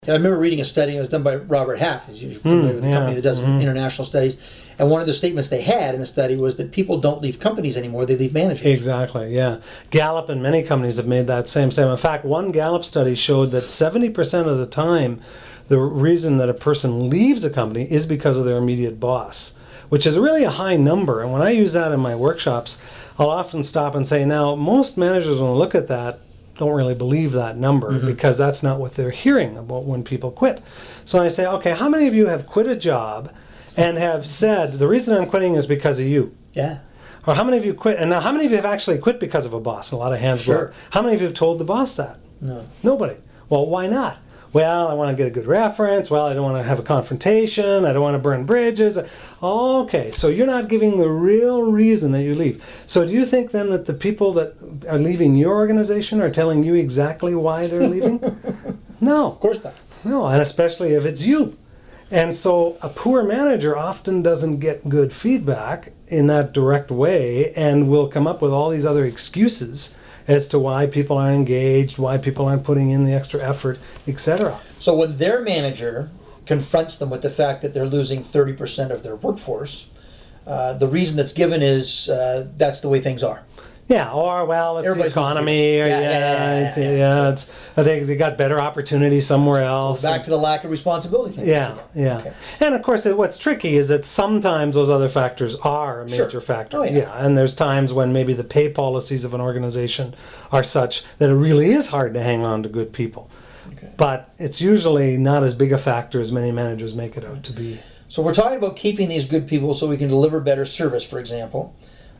I remember reading a study. It was done by Robert Half. He's usually familiar with the company that does international studies. And one of the statements they had in the study was that people don't leave companies anymore; they leave managers. Exactly. Yeah. Gallup and many companies have made that same statement. In fact, one Gallup study showed that 70% of the time, the reason that a person leaves a company is because of their immediate boss, which is really a high number. And when I use that in my workshops, I'll often stop and say, now, most managers, when they look at that, don't really believe that number because that's not what they're hearing about when people quit. So I say, okay, how many of you have quit a job and have said, the reason I'm quitting is because of you? Yeah. Or how many of you quit? And now, how many of you have actually quit because of a boss? A lot of hands go up. How many of you have told the boss that? No. Nobody. Well, why not? Well, I want to get a good reference. Well, I don't want to have a confrontation. I don't want to burn bridges. Okay, so you're not giving the real reason that you leave. So do you think then that the people that are leaving your organization are telling you exactly why they're leaving? No. Of course not. No, and especially if it's you. And so a poor manager often doesn't get good feedback in that direct way and will come up with all these other excuses as to why people aren't engaged, why people aren't putting in the extra effort, etc. So when their manager confronts them with the fact that they're losing 30% of their workforce, the reason that's given is that's the way things are. Yeah, or well, it's the economy. Or, it's I think they got better opportunities somewhere else. So back to the lack of responsibility thing. Yeah. Okay. And of course, what's tricky is that sometimes those other factors are a major factor. Oh, yeah. And there's times when maybe the pay policies of an organization are such that it really is hard to hang on to good people. Okay. But it's usually not as big a factor as many managers make it out to be. So we're talking about keeping these good people so we can deliver better service, for example.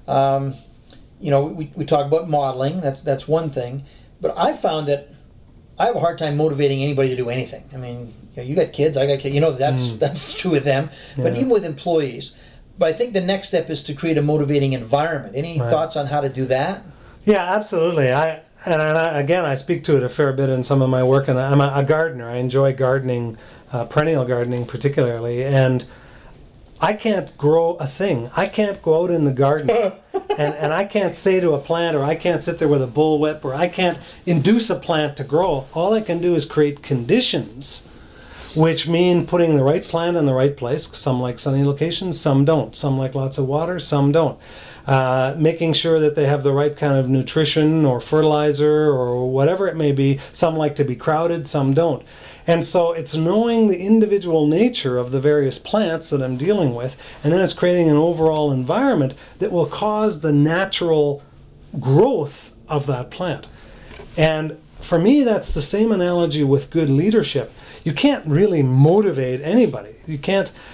We talk about modeling, that's one thing, but I've found that I have a hard time motivating anybody to do anything. I mean, you got kids, I got kids, that's true with them, but even with employees. But I think the next step is to create a motivating environment. Any thoughts on how to do that? Yeah, absolutely. I speak to it a fair bit in some of my work, and I'm a gardener. I enjoy gardening, perennial gardening particularly, and I can't grow a thing. I can't go out in the garden and I can't say to a plant, or I can't sit there with a bullwhip, or I can't induce a plant to grow. All I can do is create conditions, which mean putting the right plant in the right place. Some like sunny locations, some don't. Some like lots of water, some don't. Making sure that they have the right kind of nutrition or fertilizer or whatever it may be. Some like to be crowded, some don't. And so it's knowing the individual nature of the various plants that I'm dealing with, and then it's creating an overall environment that will cause the natural growth of that plant. And for me, that's the same analogy with good leadership. You can't really motivate anybody. You can't